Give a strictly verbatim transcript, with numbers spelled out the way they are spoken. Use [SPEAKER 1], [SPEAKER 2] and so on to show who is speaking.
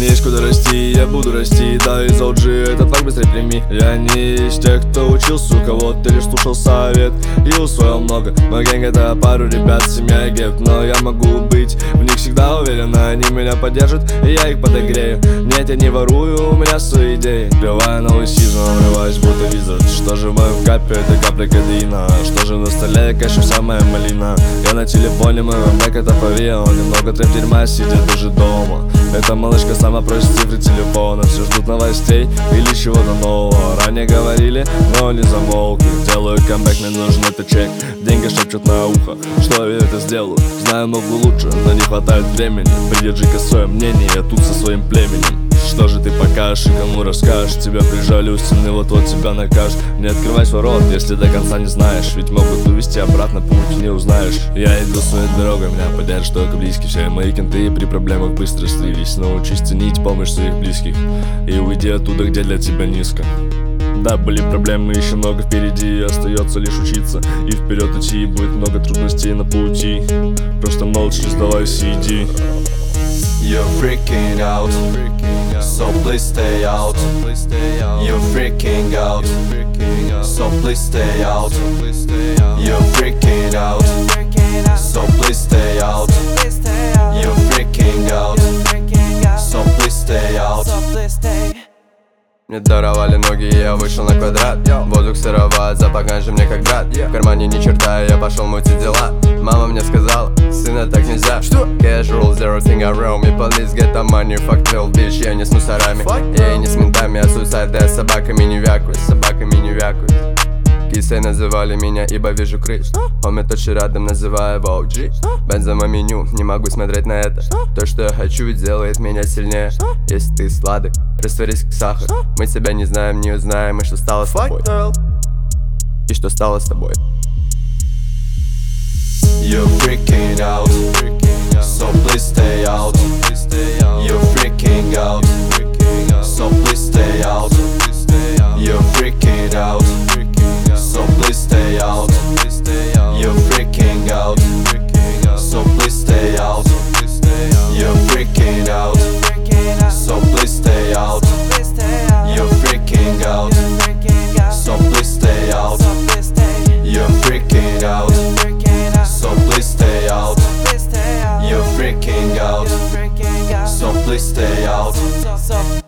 [SPEAKER 1] Мне есть куда расти, я буду расти. Да, из о джи этот факт быстрее прими. Я не из тех, кто учился у кого-то или слушал совет и усвоил много. Мой гэнг это пару ребят, семья и гефт. Но я могу быть в них всегда уверен. Они меня поддержат, и я их подогрею. Нет, я не ворую, у меня свои идеи. Вбиваю новый сезон, врываюсь будто визард. Что же в моем капе, это капля кадеина. Что же на столе, конечно, вся моя малина. Я на телефоне, мой бэк это павион. Немного трэп дерьма, сидя даже дома. Эта малышка сама просит цифры телефона. Все ждут новостей или чего-то нового. Ранее говорили, но не замолкли. Делаю камбэк, мне нужен это чек. Деньги шепчут на ухо, что я это сделаю. Знаю, могу лучше, но не хватает времени. Придержи-ка свое мнение, я тут со своим племенем. Что же ты покажешь и кому расскажешь? Тебя прижали у стены, вот-вот тебя накажут. Не открывать ворот, если до конца не знаешь. Ведь могут увести обратно, путь не узнаешь. Я иду своей дорогой, меня поддержат только близкие. Все мои кенты при проблемах быстро слились. Научись ценить помощь своих близких и уйди оттуда, где для тебя низко. Да, были проблемы, еще много впереди. Остается лишь учиться и вперед идти. Будет много трудностей на пути. Просто молча сдавайся и иди.
[SPEAKER 2] You're freaking out, so please stay out. You're freaking out, so please stay out. You're freaking out, so please stay out. You're freaking out, so please stay out. Мне даровали ноги, и я вышел на квадрат. Воздух сыроват, запах ганжи мне как брат. В кармане ни черта, и я пошел мутить дела. Мама мне сказала, сына так нельзя. Что? Casual, zero thing around me. Police get the money, fuck tell bitch. Я не с мусорами, я и не с ментами. А суицид, да я с собаками не вякую, с собаками не вякую. Кисой называли меня, ибо вижу крыш. Хоми точно рядом, называю его о джи. Бензомо меню, не могу смотреть на это. То, что я хочу, ведь делает меня сильнее. Если ты сладок, растворись как сахар. Мы тебя не знаем, не узнаем, и что стало с тобой. И что стало с тобой. You're freaking out, so please stay out. You're freaking out, so please stay out. You're freaking out, so please stay out. You're freaking out, so please stay out. You're freaking out, so please stay out. You're freaking out, so please stay out. You're freaking out, so please stay out. You're freaking out, so please stay out.